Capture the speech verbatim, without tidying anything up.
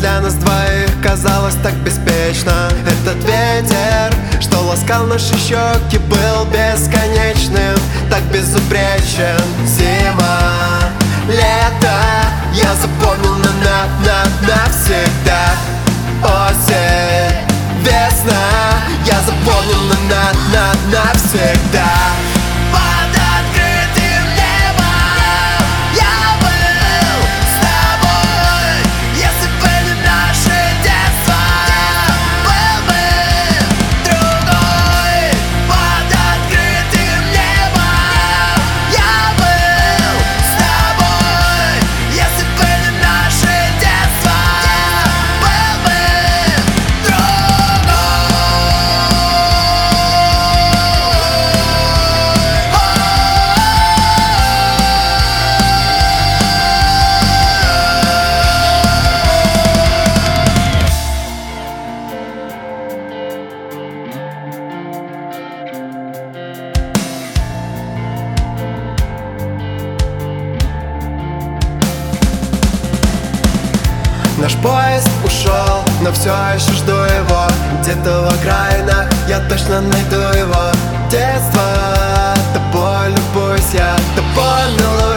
для нас двоих казалось так беспечно. Этот ветер, что ласкал наши щеки, был бесконечным, так безупречен. Зима, лето, я запомнил на на на навсегда. Осень, весна, я запомнил на на на навсегда. Под открытым небом я был с тобой. Если бы не наше детство, был бы другой. Под открытым небом я был с тобой. Если бы не наше детство, был бы другой. Наш поезд ушел, но все еще жду его. Где-то в окраинах я точно найду его. Детство, тобой любуюсь я, тобой милуюсь.